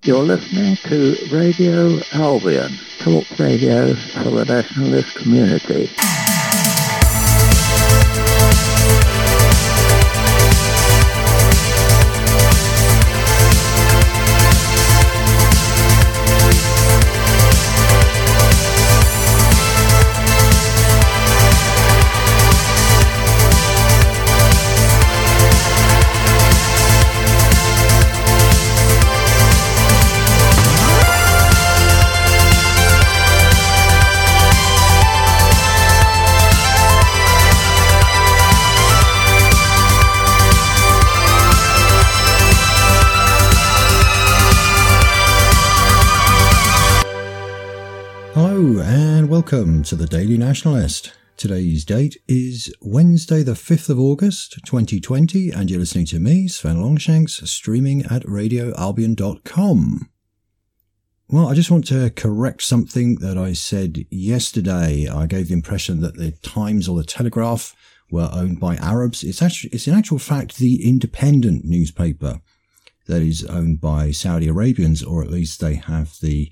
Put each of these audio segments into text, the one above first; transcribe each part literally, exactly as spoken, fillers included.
You're listening to Radio Albion, talk radio for the nationalist community. Welcome to the Daily Nationalist. Today's date is Wednesday the fifth of August twenty twenty and you're listening to me, Sven Longshanks, streaming at radio albion dot com. Well, I just want to correct something that I said yesterday. I gave the impression that the Times or the Telegraph were owned by Arabs. It's actually, it's in actual fact the Independent newspaper that is owned by Saudi Arabians, or at least they have the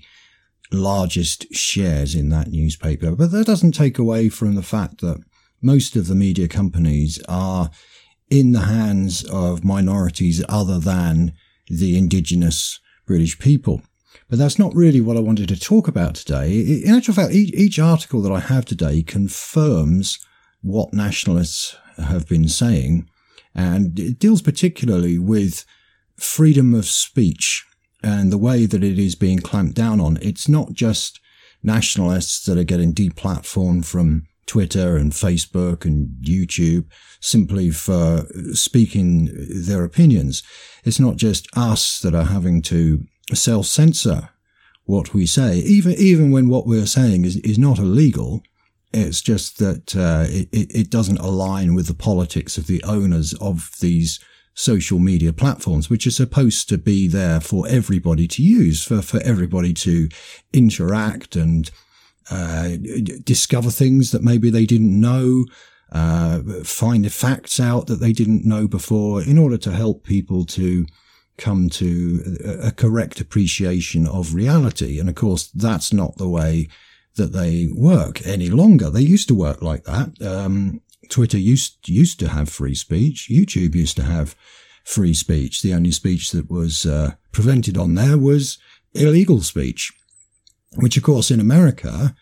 largest shares in that newspaper. But that doesn't take away from the fact that most of the media companies are in the hands of minorities other than the indigenous British people. But that's not really what I wanted to talk about today. In actual fact, each, each article that I have today confirms what nationalists have been saying, and it deals particularly with freedom of speech and the way that it is being clamped down on. It's not just nationalists that are getting deplatformed from Twitter and Facebook and YouTube simply for speaking their opinions. It's not just us that are having to self-censor what we say, even even when what we're saying is, is not illegal. It's just that uh, it, it doesn't align with the politics of the owners of these social media platforms, which are supposed to be there for everybody to use, for, for everybody to interact and uh, discover things that maybe they didn't know, uh, find the facts out that they didn't know before, in order to help people to come to a, a correct appreciation of reality. And of course, that's not the way that they work any longer. They used to work like that. Um, Twitter used used to have free speech. YouTube used to have free speech. The only speech that was uh, prevented on there was illegal speech, which, of course, in America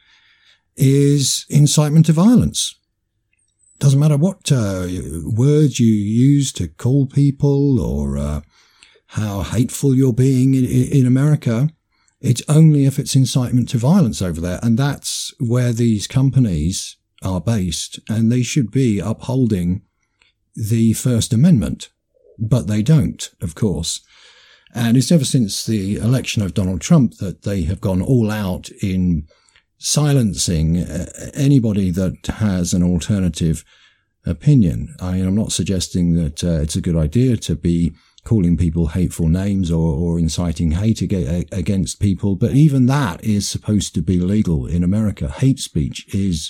is incitement to violence. Doesn't matter what uh, words you use to call people or uh, how hateful you're being in, in America. It's only if it's incitement to violence over there. And that's where these companies are based, and they should be upholding the First Amendment, but they don't, of course. And it's ever since the election of Donald Trump that they have gone all out in silencing anybody that has an alternative opinion. I mean, I'm not suggesting that uh, it's a good idea to be calling people hateful names or, or inciting hate against people, but even that is supposed to be legal in America. Hate speech is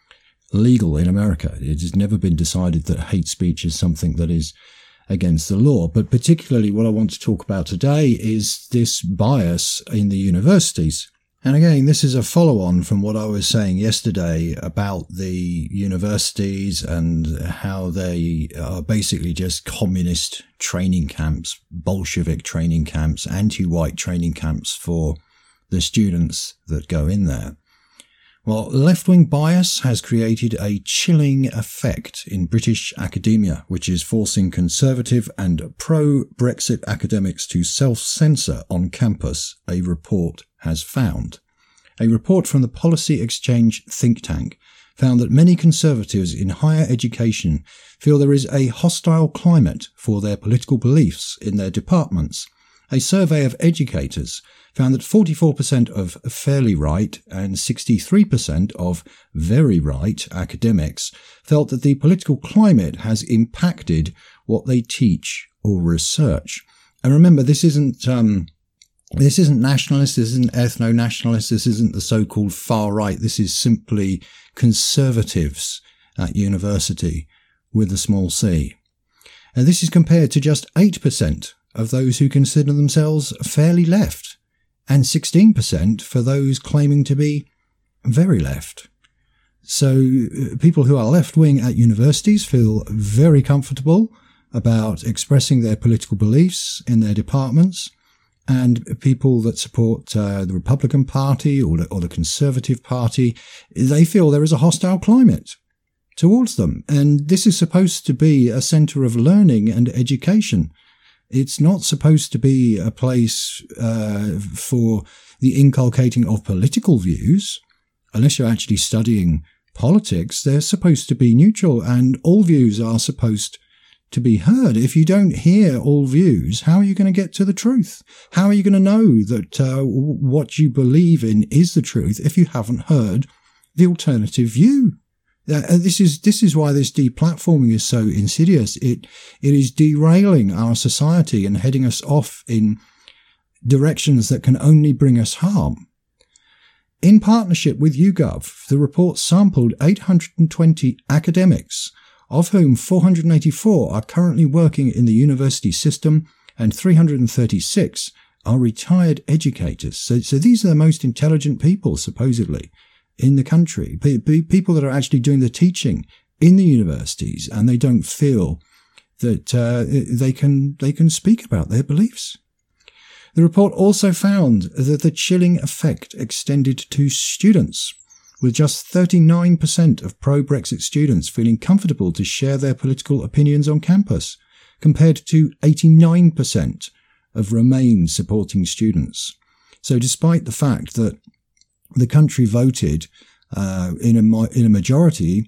legal in America. It has never been decided that hate speech is something that is against the law. But particularly what I want to talk about today is this bias in the universities. And again, this is a follow-on from what I was saying yesterday about the universities and how they are basically just communist training camps, Bolshevik training camps, anti-white training camps for the students that go in there. Well, left-wing bias has created a chilling effect in British academia, which is forcing conservative and pro-Brexit academics to self-censor on campus, a report has found. A report from the Policy Exchange think tank found that many conservatives in higher education feel there is a hostile climate for their political beliefs in their departments. A survey of educators found that forty-four percent of fairly right and sixty-three percent of very right academics felt that the political climate has impacted what they teach or research. And remember, this isn't um, this isn't nationalist, this isn't ethno-nationalist, this isn't the so-called far right. This is simply conservatives at university with a small c. And this is compared to just eight percent of those who consider themselves fairly left. and sixteen percent for those claiming to be very left. So people who are left-wing at universities feel very comfortable about expressing their political beliefs in their departments, and people that support uh, the Republican Party or the, or the Conservative Party, they feel there is a hostile climate towards them. And this is supposed to be a centre of learning and education. It's not supposed to be a place uh, for the inculcating of political views. Unless you're actually studying politics, they're supposed to be neutral, and all views are supposed to be heard. If you don't hear all views, how are you going to get to the truth? How are you going to know that uh, what you believe in is the truth if you haven't heard the alternative view? Uh, this is this is why this deplatforming is so insidious. It it is derailing our society and heading us off in directions that can only bring us harm. In partnership with YouGov, the report sampled eight hundred twenty academics, of whom four hundred eighty-four are currently working in the university system and three hundred thirty-six are retired educators. So, so these are the most intelligent people, supposedly, in the country, P- p- people that are actually doing the teaching in the universities, and they don't feel that uh, they can they can speak about their beliefs. The report also found that the chilling effect extended to students, with just thirty-nine percent of pro-Brexit students feeling comfortable to share their political opinions on campus, compared to eighty-nine percent of Remain supporting students. So despite the fact that the country voted uh, in a in a majority,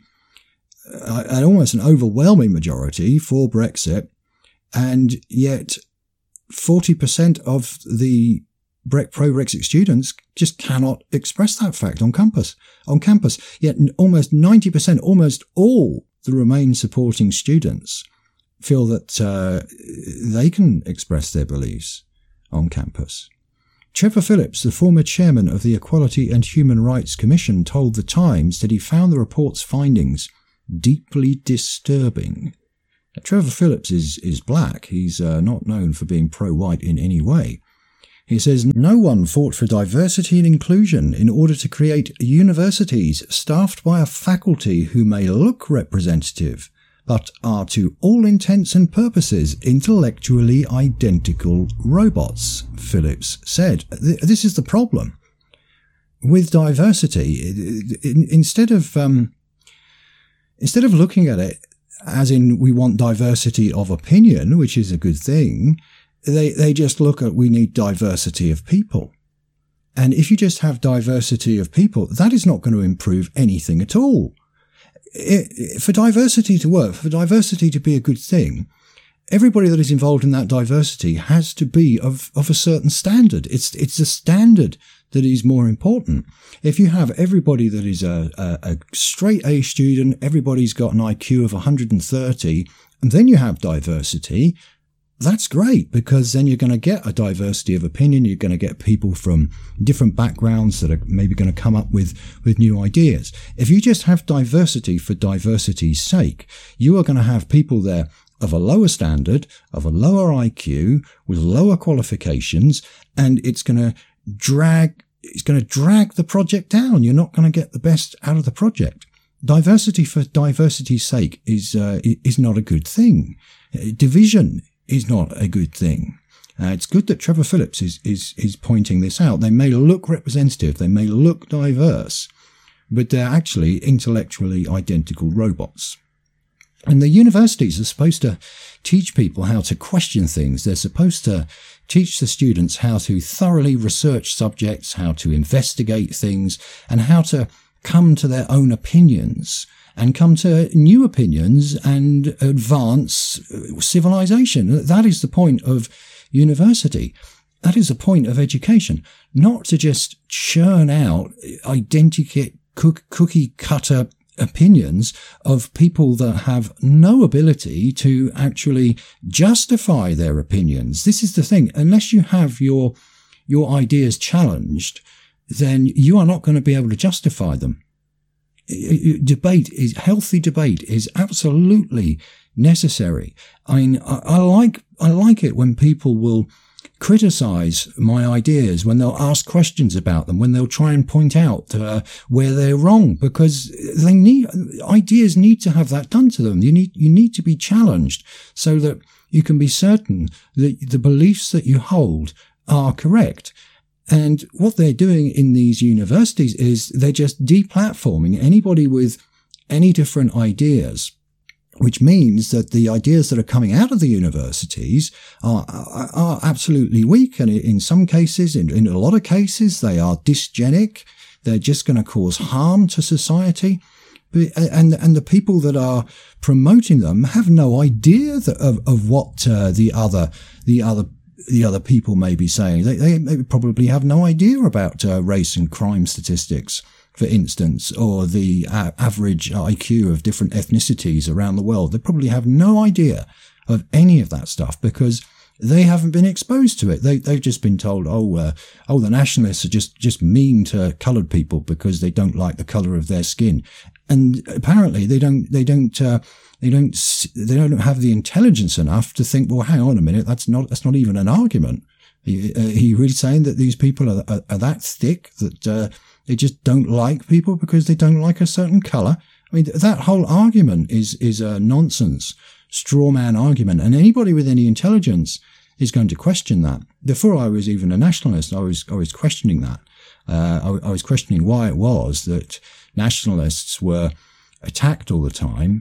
uh, an almost an overwhelming majority for Brexit, and yet forty percent of the pro-Brexit students just cannot express that fact on campus. On campus, yet almost ninety percent, almost all the Remain supporting students feel that uh, they can express their beliefs on campus. Trevor Phillips, the former chairman of the Equality and Human Rights Commission, told The Times that he found the report's findings deeply disturbing. Now, Trevor Phillips is, is black. He's uh, not known for being pro-white in any way. He says, no one fought for diversity and inclusion in order to create universities staffed by a faculty who may look representative, but are to all intents and purposes intellectually identical robots, Phillips said. This is the problem. With diversity, instead of, um, instead of looking at it as in we want diversity of opinion, which is a good thing, They they just look at we need diversity of people. And if you just have diversity of people, that is not going to improve anything at all. It, it, for diversity to work, for diversity to be a good thing, everybody that is involved in that diversity has to be of, of a certain standard. It's it's the standard that is more important. If you have everybody that is a, a, a straight A student, everybody's got an I Q of one hundred thirty, and then you have diversity, that's great, because then you're going to get a diversity of opinion. You're going to get people from different backgrounds that are maybe going to come up with, with new ideas. If you just have diversity for diversity's sake, you are going to have people there of a lower standard, of a lower I Q, with lower qualifications, and it's going to drag, it's going to drag the project down. You're not going to get the best out of the project. Diversity for diversity's sake is, uh, is not a good thing. Division is not a good thing. Uh, it's good that Trevor Phillips is, is, is pointing this out. They may look representative, they may look diverse, but they're actually intellectually identical robots. And the universities are supposed to teach people how to question things. They're supposed to teach the students how to thoroughly research subjects, how to investigate things, and how to come to their own opinions and come to new opinions and advance civilization. That is the point of university. That is the point of education, not to just churn out identical cookie cutter opinions of people that have no ability to actually justify their opinions. This is the thing. Unless you have your, your ideas challenged, then you are not going to be able to justify them. Debate is healthy. Debate is absolutely necessary. I mean, I, I like I like it when people will criticize my ideas, when they'll ask questions about them, when they'll try and point out uh, where they're wrong, because they need, ideas need to have that done to them. You need, you need to be challenged so that you can be certain that the beliefs that you hold are correct. And what they're doing in these universities is they're just deplatforming anybody with any different ideas, which means that the ideas that are coming out of the universities are, are, are absolutely weak. And in some cases, in, in a lot of cases, they are dysgenic. They're just going to cause harm to society. And, and the people that are promoting them have no idea that, of, of what uh, the other, the other, the other people may be saying. They, they, they probably have no idea about uh, race and crime statistics, for instance, or the uh, average I Q of different ethnicities around the world. They probably have no idea of any of that stuff because they haven't been exposed to it. They, they've just been told, oh, uh, oh, the nationalists are just, just mean to coloured people because they don't like the colour of their skin. And apparently they don't, they don't, uh, they don't, they don't have the intelligence enough to think, well, hang on a minute, that's not, that's not even an argument. Are you, are you really saying that these people are, are, are that thick that, uh, they just don't like people because they don't like a certain colour? I mean, that whole argument is, is a nonsense, straw man argument. And anybody with any intelligence is going to question that. Before I was even a nationalist, I was, I was questioning that. Uh, I, I was questioning why it was that nationalists were attacked all the time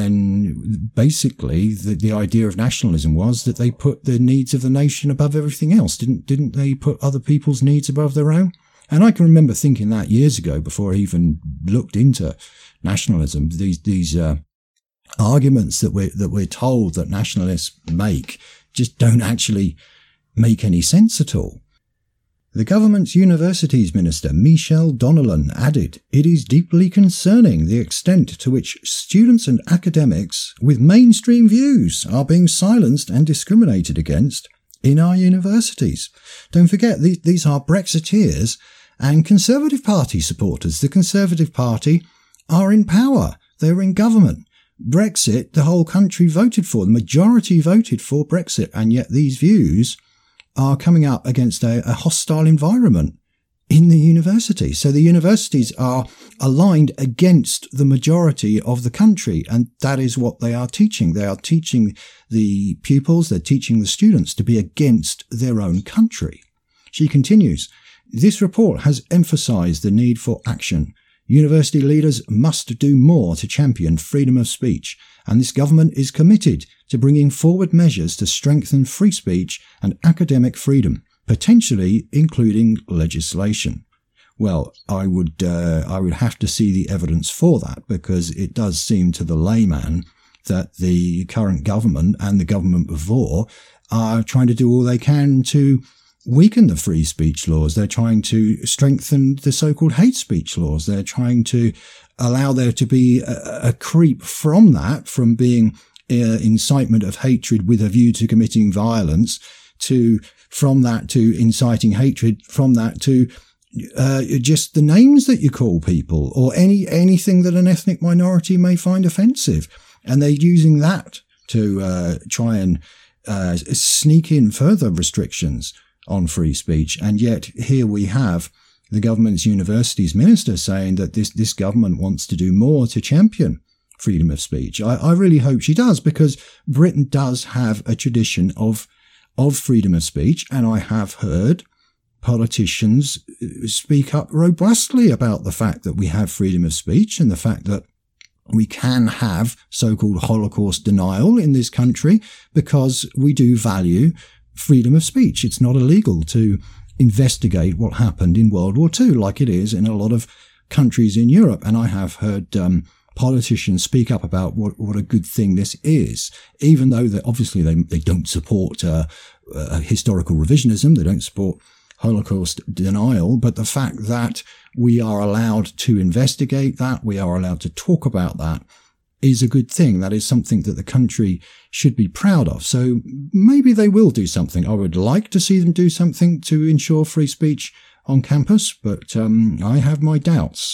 when basically the, the idea of nationalism was that they put the needs of the nation above everything else. Didn't, didn't they put other people's needs above their own? And I can remember thinking that years ago before I even looked into nationalism. These, these, uh, arguments that we're, that we're told that nationalists make just don't actually make any sense at all. The government's universities minister, Michelle Donnellan, added, "It is deeply concerning the extent to which students and academics with mainstream views are being silenced and discriminated against in our universities." Don't forget, these, these are Brexiteers and Conservative Party supporters. The Conservative Party are in power. They're in government. Brexit, the whole country voted for. The majority voted for Brexit, and yet these views are coming up against a, a hostile environment in the university. So the universities are aligned against the majority of the country, and that is what they are teaching. They are teaching the pupils, they're teaching the students to be against their own country. She continues, "This report has emphasized the need for action. University leaders must do more to champion freedom of speech, and this government is committed to bringing forward measures to strengthen free speech and academic freedom, potentially including legislation." Well, I would uh, I would have to see the evidence for that, because it does seem to the layman that the current government and the government before are trying to do all they can to weaken the free speech laws. They're trying to strengthen the so-called hate speech laws. They're trying to allow there to be a, a creep from that, from being uh, incitement of hatred with a view to committing violence, to from that to inciting hatred, from that to uh, just the names that you call people, or any anything that an ethnic minority may find offensive. And they're using that to uh, try and uh, sneak in further restrictions on free speech. And yet here we have the government's universities minister saying that this, this government wants to do more to champion freedom of speech. I, I really hope she does, because Britain does have a tradition of, of freedom of speech. And I have heard politicians speak up robustly about the fact that we have freedom of speech and the fact that we can have so-called Holocaust denial in this country because we do value freedom of speech. It's not illegal to investigate what happened in World War Two like it is in a lot of countries in Europe. And I have heard um, politicians speak up about what, what a good thing this is, even though that obviously they, they don't support uh, uh, historical revisionism. They don't support Holocaust denial. But the fact that we are allowed to investigate that, we are allowed to talk about that, is a good thing. That is something that the country should be proud of. So maybe they will do something. I would like to see them do something to ensure free speech on campus, but um, I have my doubts.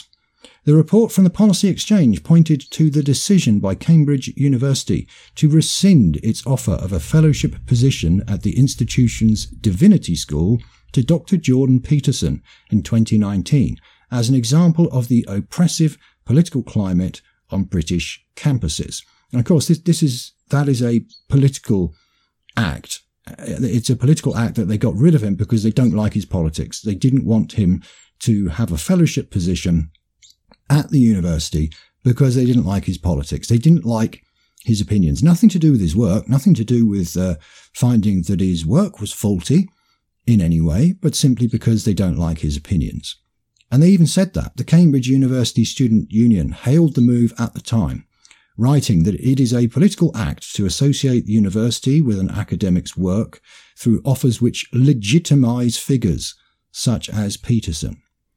The report from the Policy Exchange pointed to the decision by Cambridge University to rescind its offer of a fellowship position at the institution's Divinity School to Doctor Jordan Peterson in twenty nineteen as an example of the oppressive political climate on British campuses. And of course, this, this is that is a political act. It's a political act that they got rid of him because they don't like his politics. They didn't want him to have a fellowship position at the university because they didn't like his politics. They didn't like his opinions. Nothing to do with his work, nothing to do with uh, finding that his work was faulty in any way, but simply because they don't like his opinions. And they even said that. The Cambridge University Student Union hailed the move at the time, writing that it is a political act to associate the university with an academic's work through offers which legitimise figures such as Peterson.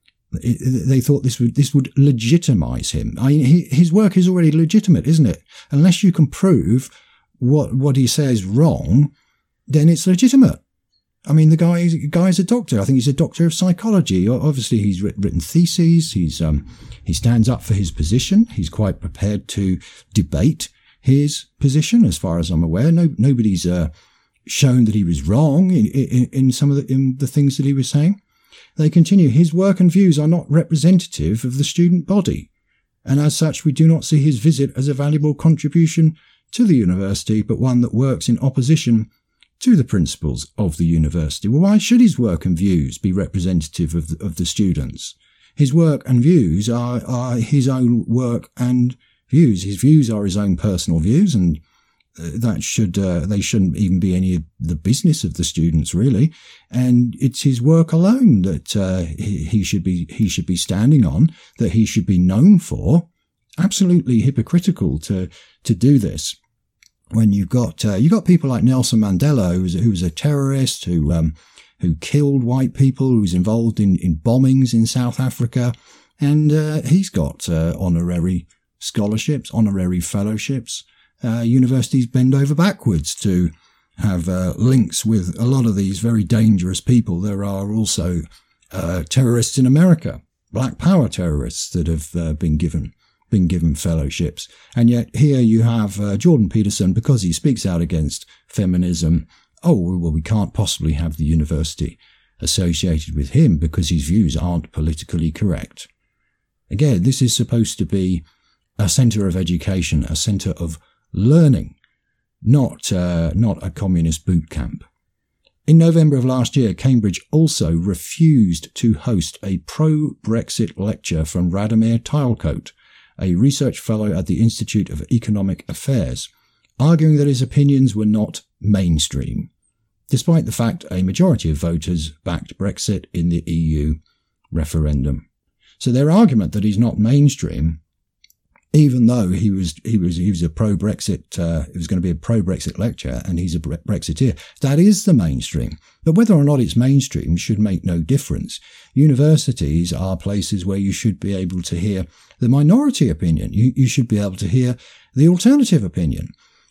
It, they thought this would this would legitimise him. I mean, he, his work is already legitimate, isn't it? Unless you can prove what what he says wrong, then it's legitimate. I mean, the guy the guy's a doctor. I think he's a doctor of psychology. Obviously, he's written, written theses. He's um he stands up for his position. He's quite prepared to debate his position, as far as I'm aware. No, nobody's uh, shown that he was wrong in, in in some of the in the things that he was saying. They continue, his work and views are not representative of the student body, and as such we do not see his visit as a valuable contribution to the university, but one that works in opposition to the principles of the university. Well, why should his work and views be representative of the, of the students? His work and views are, are his own work and views. His views are his own personal views, and that should uh, they shouldn't even be any of the business of the students, really. And it's his work alone that uh, he, he should be he should be standing on, that he should be known for. Absolutely hypocritical to to do this when you've got uh, you've got people like Nelson Mandela, who was, who was a terrorist, who um, who killed white people, who was involved in, in bombings in South Africa, and uh, he's got uh, honorary scholarships, honorary fellowships. Uh, universities bend over backwards to have uh, links with a lot of these very dangerous people. There are also uh, terrorists in America, Black Power terrorists that have uh, been given been given fellowships. And yet here you have uh, Jordan Peterson, because he speaks out against feminism. Oh, well, we can't possibly have the university associated with him because his views aren't politically correct. Again, this is supposed to be a centre of education, a centre of learning, not uh, not a communist boot camp. In November of last year, Cambridge also refused to host a pro-Brexit lecture from Radomir Tilecoat, a research fellow at the Institute of Economic Affairs, arguing that his opinions were not mainstream, despite the fact a majority of voters backed Brexit in the E U referendum. So their argument that he's not mainstream, even though he was he was he was a pro-Brexit, uh, it was going to be a pro-Brexit lecture, and he's a Brexiteer, that is the mainstream. But whether or not it's mainstream should make no difference. Universities are places where you should be able to hear the minority opinion. You you should be able to hear the alternative opinion.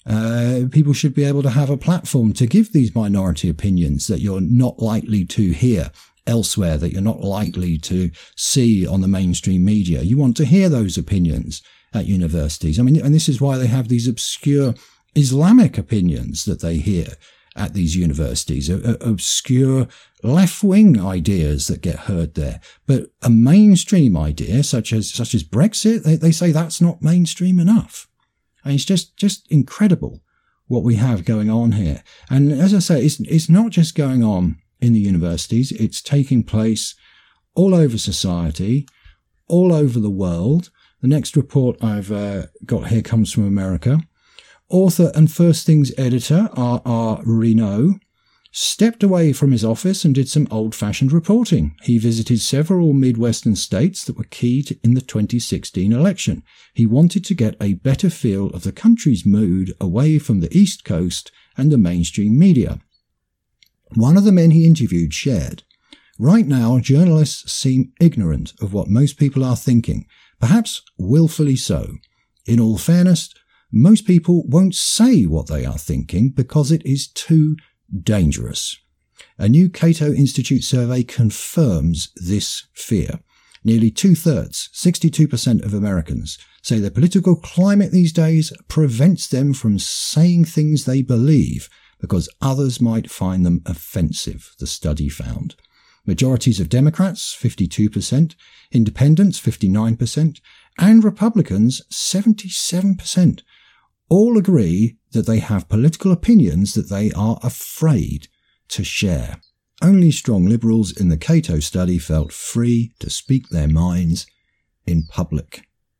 Uh, people should be able to have a platform to give these minority opinions that you're not likely to hear elsewhere, that you're not likely to see on the mainstream media. You want to hear those opinions at universities. I mean, and this is why they have these obscure Islamic opinions that they hear at these universities, uh, obscure left-wing ideas that get heard there. But a mainstream idea, such as such as Brexit, they, they say that's not mainstream enough. I mean, it's just, just incredible what we have going on here. And as I say, it's, it's not just going on in the universities, it's taking place all over society, all over the world. The next report I've uh, got here comes from America. Author and First Things editor R R Renault stepped away from his office and did some old-fashioned reporting. He visited several Midwestern states that were key to, in the twenty sixteen election. He wanted to get a better feel of the country's mood away from the East Coast and the mainstream media. One of the men he interviewed shared, "Right now, journalists seem ignorant of what most people are thinking, perhaps willfully so. In all fairness, most people won't say what they are thinking because it is too dangerous." A new Cato Institute survey confirms this fear. Nearly two-thirds, sixty-two percent of Americans, say the political climate these days prevents them from saying things they believe because others might find them offensive, the study found. Majorities of Democrats, fifty-two percent, Independents, fifty-nine percent, and Republicans, seventy-seven percent, all agree that they have political opinions that they are afraid to share. Only strong liberals in the Cato study felt free to speak their minds in public.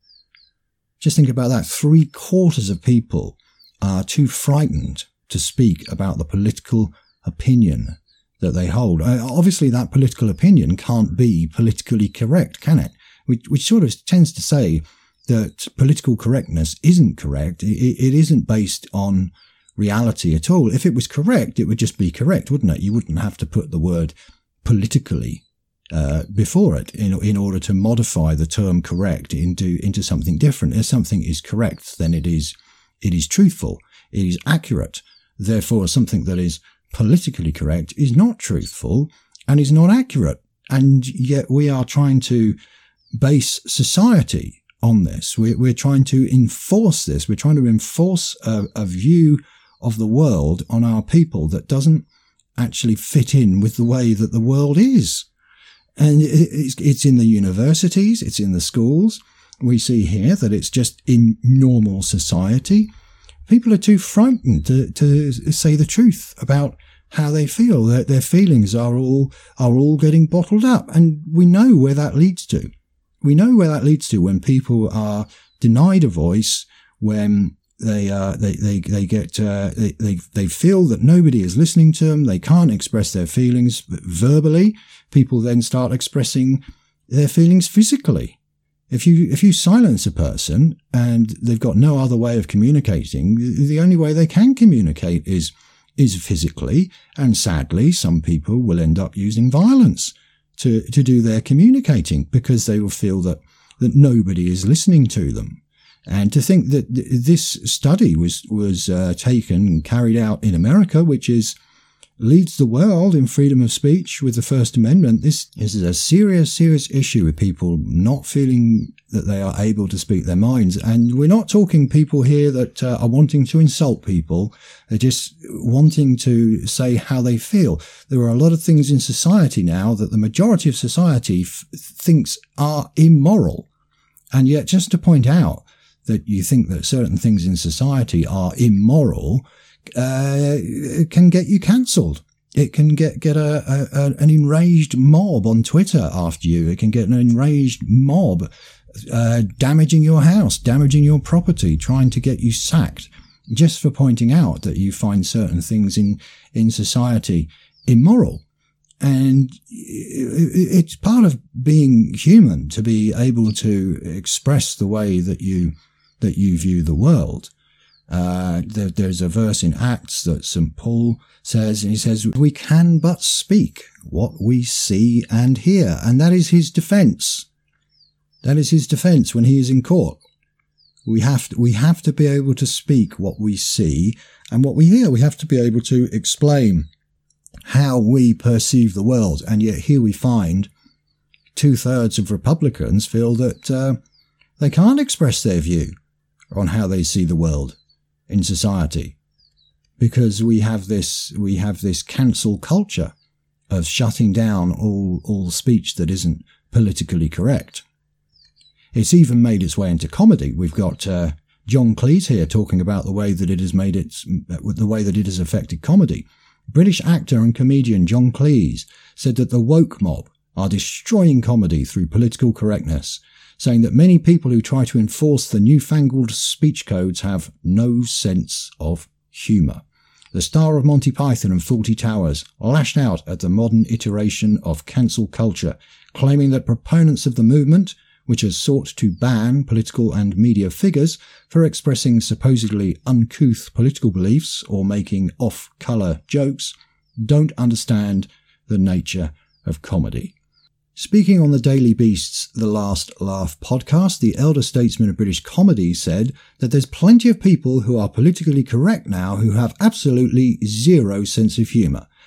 Just think about that. Three quarters of people are too frightened to speak about the political opinion that they hold. Uh, obviously, that political opinion can't be politically correct, can it? Which, which sort of tends to say that political correctness isn't correct. It, it isn't based on reality at all. If it was correct, it would just be correct, wouldn't it? You wouldn't have to put the word politically uh, before it in, in order to modify the term correct into, into something different. If something is correct, then it is, it is truthful. It is accurate. Therefore, something that is politically correct is not truthful and is not accurate. And yet we are trying to base society on this. We're, we're trying to enforce this. We're trying to enforce a, a view of the world on our people that doesn't actually fit in with the way that the world is. And it's, it's in the universities, it's in the schools. We see here that it's just in normal society. People are too frightened to, to say the truth about how they feel. Their, their feelings are all, are all getting bottled up. And we know where that leads to. We know where that leads to when people are denied a voice, when they, uh, they, they, they get, uh, they, they, they feel that nobody is listening to them. They can't express their feelings verbally. People then start expressing their feelings physically. If you, if you silence a person and they've got no other way of communicating, the only way they can communicate is, is physically. And sadly, some people will end up using violence to, to do their communicating because they will feel that, that nobody is listening to them. And to think that th- this study was, was, uh, taken and carried out in America, which is, leads the world in freedom of speech with the First Amendment. This is a serious, serious issue with people not feeling that they are able to speak their minds. And we're not talking people here that uh, are wanting to insult people. They're just wanting to say how they feel. There are a lot of things in society now that the majority of society f- thinks are immoral. And yet, just to point out that you think that certain things in society are immoral, Uh, it can get you cancelled. It can get, get a, a, an enraged mob on Twitter after you. It can get an enraged mob, uh, damaging your house, damaging your property, trying to get you sacked just for pointing out that you find certain things in, in society immoral. And it's part of being human to be able to express the way that you, that you view the world. Uh, there, there's a verse in Acts that Saint Paul says, and he says, we can but speak what we see and hear. And that is his defense. That is his defense when he is in court. We have to, we have to be able to speak what we see and what we hear. We have to be able to explain how we perceive the world. And yet here we find two thirds of Republicans feel that, uh, they can't express their view on how they see the world in society, because we have this, we have this cancel culture of shutting down all, all speech that isn't politically correct. It's even made its way into comedy. We've got, uh, John Cleese here talking about the way that it has made it, the way that it has affected comedy. British actor and comedian John Cleese said that the woke mob are destroying comedy through political correctness, saying that many people who try to enforce the newfangled speech codes have no sense of humour. The star of Monty Python and Fawlty Towers lashed out at the modern iteration of cancel culture, claiming that proponents of the movement, which has sought to ban political and media figures for expressing supposedly uncouth political beliefs or making off-colour jokes, don't understand the nature of comedy. Speaking on the Daily Beast's The Last Laugh podcast, the elder statesman of British comedy said that there's plenty of people who are politically correct now who have absolutely zero sense of humour.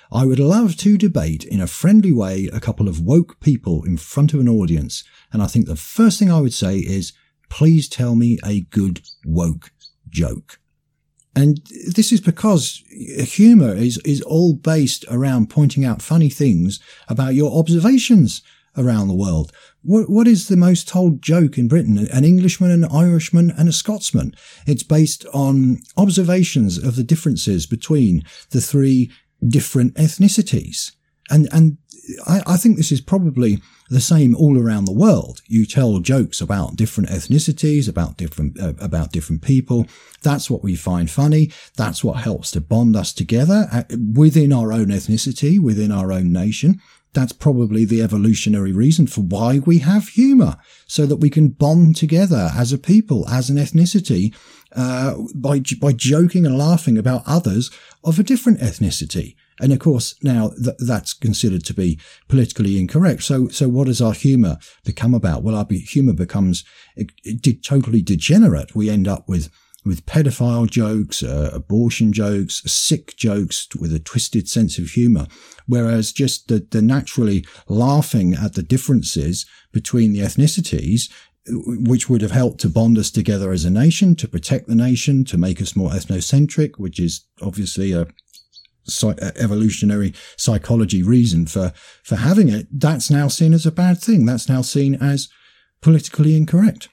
I would love to debate in a friendly way a couple of woke people in front of an audience. And I think the first thing I would say is, please tell me a good woke joke. And this is because humour is, is all based around pointing out funny things about your observations around the world. What, what is the most told joke in Britain? An Englishman, an Irishman, and a Scotsman. It's based on observations of the differences between the three different ethnicities. And, and I, I think this is probably the same all around the world. You tell jokes about different ethnicities, about different, uh, about different people. That's what we find funny. That's what helps to bond us together uh, within our own ethnicity, within our own nation. That's probably the evolutionary reason for why we have humour, so that we can bond together as a people, as an ethnicity, uh, by, by joking and laughing about others of a different ethnicity. And of course, now th- that's considered to be politically incorrect. So, so what does our humour become about? Well, our be- humour becomes it, it did totally degenerate. We end up with with pedophile jokes, uh, abortion jokes, sick jokes with a twisted sense of humour, whereas just the, the naturally laughing at the differences between the ethnicities, which would have helped to bond us together as a nation, to protect the nation, to make us more ethnocentric, which is obviously a evolutionary psychology reason for, for having it, that's now seen as a bad thing. That's now seen as politically incorrect.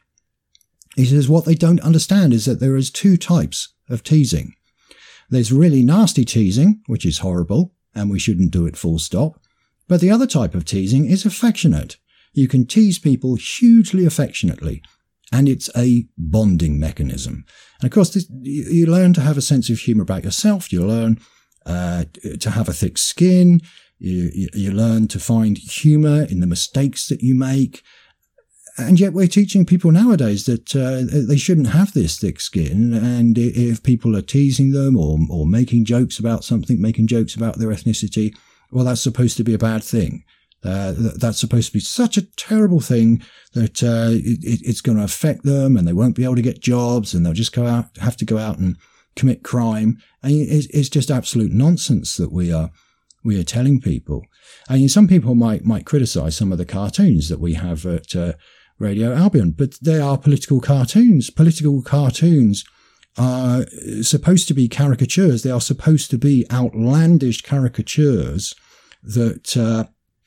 He says what they don't understand is that there is two types of teasing. There's really nasty teasing, which is horrible, and we shouldn't do it full stop. But the other type of teasing is affectionate. You can tease people hugely affectionately, and it's a bonding mechanism. And of course, this, you learn to have a sense of humour about yourself. You learn uh, to have a thick skin. You, you, you learn to find humour in the mistakes that you make. And yet we're teaching people nowadays that uh, they shouldn't have this thick skin. And if people are teasing them or, or making jokes about something, making jokes about their ethnicity, well, that's supposed to be a bad thing. Uh, that's supposed to be such a terrible thing that uh, it, it's going to affect them, and they won't be able to get jobs, and they'll just go out, have to go out and commit crime. And it's, it's just absolute nonsense that we are we are telling people. And some people might might criticise some of the cartoons that we have at uh, Radio Albion, but they are political cartoons. Political cartoons are supposed to be caricatures. They are supposed to be outlandish caricatures that uh,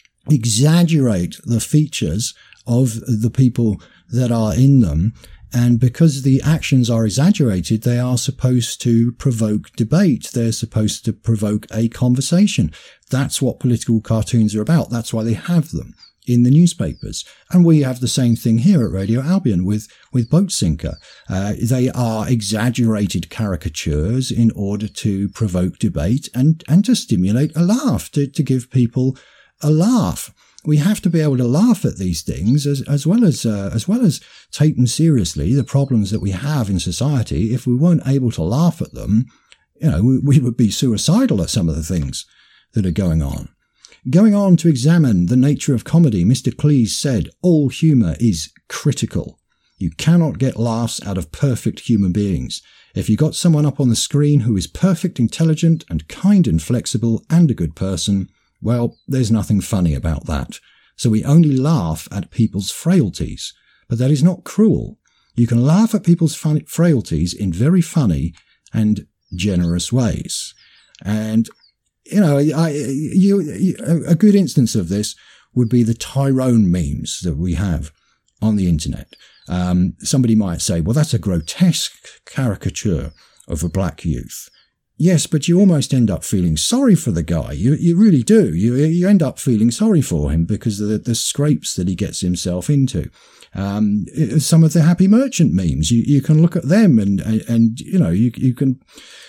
exaggerate the features of the people that are in them. And because the actions are exaggerated, they are supposed to provoke debate. They're supposed to provoke a conversation. That's what political cartoons are about. That's why they have them in the newspapers. And we have the same thing here at Radio Albion with, with Boat Sinker. Uh, they are exaggerated caricatures in order to provoke debate and, and to stimulate a laugh, to, to give people a laugh. We have to be able to laugh at these things as, as well as, uh, as well as take them seriously, the problems that we have in society. If we weren't able to laugh at them, you know, we, we would be suicidal at some of the things that are going on. Going on to examine the nature of comedy, Mister Cleese said, all humour is critical. You cannot get laughs out of perfect human beings. If you got someone up on the screen who is perfect, intelligent, and kind and flexible and a good person, well, there's nothing funny about that. So we only laugh at people's frailties. But that is not cruel. You can laugh at people's fun- frailties in very funny and generous ways. And You know, I, you, you, a good instance of this would be the Tyrone memes that we have on the internet. Um, somebody might say, well, that's a grotesque caricature of a black youth. Yes, but you almost end up feeling sorry for the guy. You, you really do. You, you end up feeling sorry for him because of the, the scrapes that he gets himself into. Um, some of the Happy Merchant memes, you, you can look at them and, and, and you know, you, you can,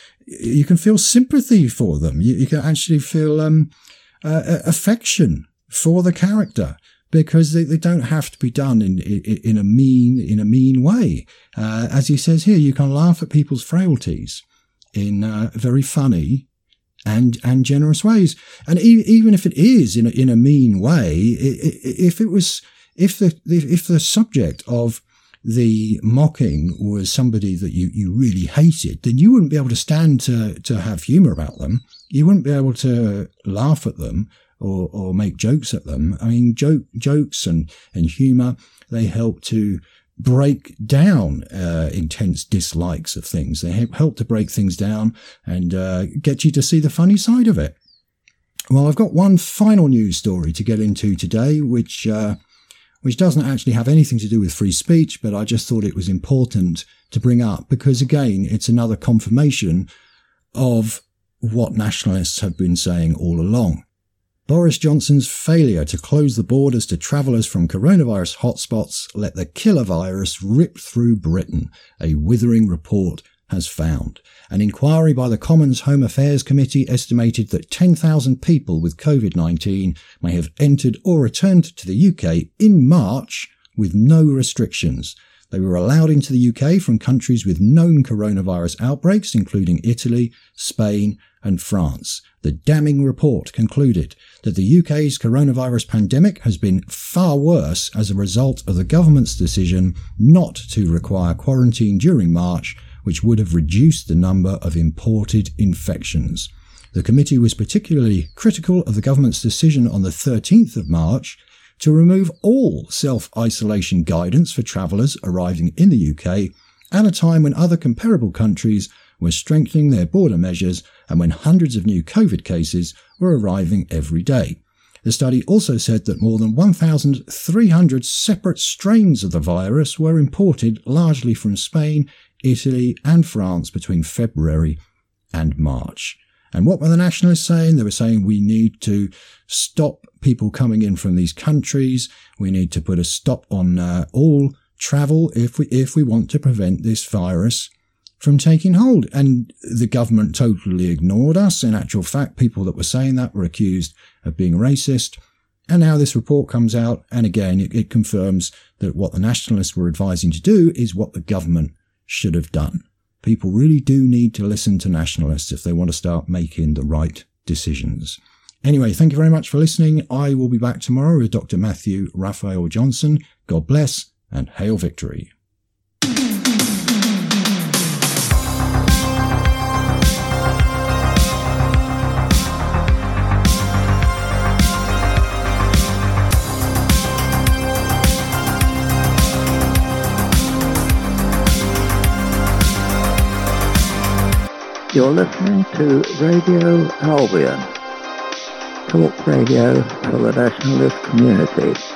You can feel sympathy for them. You, you can actually feel um, uh, affection for the character because they, they don't have to be done in, in in a mean in a mean way. Uh, as he says here, you can laugh at people's frailties in uh, very funny and and generous ways. And e- even if it is in a, in a mean way, it, it, if it was if the if the subject of the mocking was somebody that you, you really hated, then you wouldn't be able to stand to, to have humour about them. You wouldn't be able to laugh at them or, or make jokes at them. I mean, joke, jokes and, and humour, they help to break down uh, intense dislikes of things. They help to break things down and uh, get you to see the funny side of it. Well, I've got one final news story to get into today, which... Uh, which doesn't actually have anything to do with free speech, but I just thought it was important to bring up because, again, it's another confirmation of what nationalists have been saying all along. Boris Johnson's failure to close the borders to travellers from coronavirus hotspots let the killer virus rip through Britain, a withering report has found. An inquiry by the Commons Home Affairs Committee estimated that ten thousand people with covid nineteen may have entered or returned to the U K in March with no restrictions. They were allowed into the U K from countries with known coronavirus outbreaks, including Italy, Spain, and France. The damning report concluded that the U K's coronavirus pandemic has been far worse as a result of the government's decision not to require quarantine during March, which would have reduced the number of imported infections. The committee was particularly critical of the government's decision on the thirteenth of March to remove all self-isolation guidance for travellers arriving in the U K at a time when other comparable countries were strengthening their border measures and when hundreds of new COVID cases were arriving every day. The study also said that more than one thousand three hundred separate strains of the virus were imported largely from Spain, Italy and France between February and March. And what were the nationalists saying? They were saying we need to stop people coming in from these countries. We need to put a stop on uh, all travel if we if we want to prevent this virus from taking hold. And the government totally ignored us. In actual fact, people that were saying that were accused of being racist. And now this report comes out, and again, it, it confirms that what the nationalists were advising to do is what the government should have done. People really do need to listen to nationalists if they want to start making the right decisions. Anyway, thank you very much for listening. I will be back tomorrow with Doctor Matthew Raphael Johnson. God bless and hail victory. You're listening to Radio Albion, talk radio for the nationalist community.